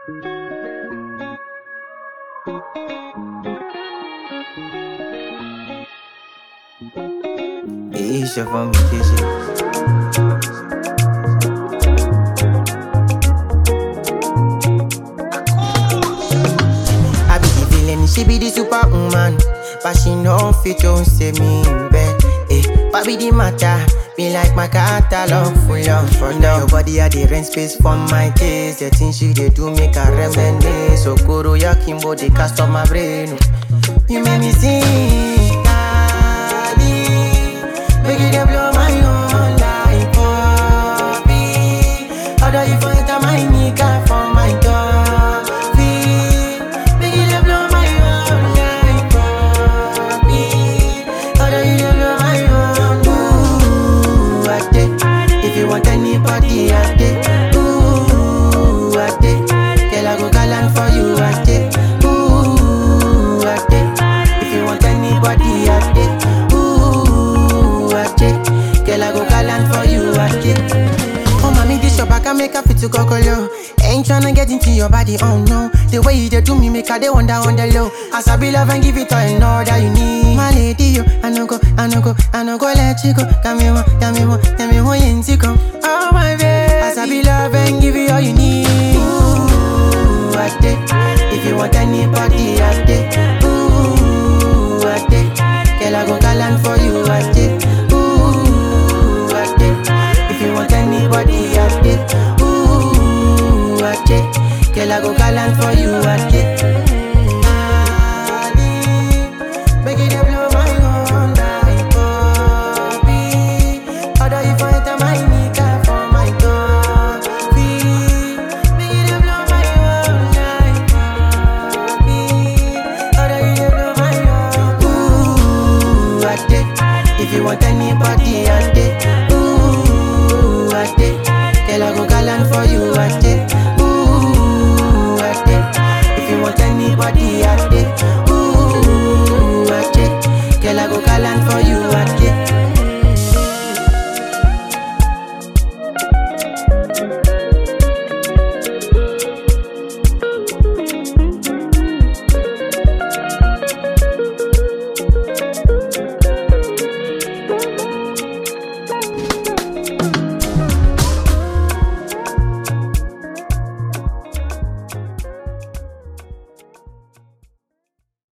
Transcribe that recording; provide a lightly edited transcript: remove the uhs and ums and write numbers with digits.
Isha for me, Kisha. I be the villain, she be the superwoman, but she no fit to save me in bed. What be the matter? Be like my catalog full of fun. Your body had the rent space for my taste. The things she dey do make her reminisce. So Koro ya Kimbo, they cast on my brain. You make me sing, Kali. Make you dey blow my own like Bobby. Although you for enter my nigga for my coffee. Make you dey blow my own like Bobby. Although you dey blow my own. Ooh, I take. If you want anybody, I take. Ooh, I take. Girl, I go galant for you, I take. Ooh, I take. If you want anybody, I take. Ooh, I take. Girl, I go galant for you, I take. Oh, mommy, this your back, I make her fit to kokolo. Ain't tryna get into your body, oh no. The way you dey do me, make her dey wonder on the low. As I be love and give it all that you need. My lady, you, I no go let you go. Got me one, yintico. Oh, my baby. As I be love and give you all you need. Ooh, I take. If you want anybody, I take. Ooh, I take. Girl, I go galant for you, I take. Ooh, I take. If you want anybody, I take. Ooh, I take. Girl, I go galant for you, I take.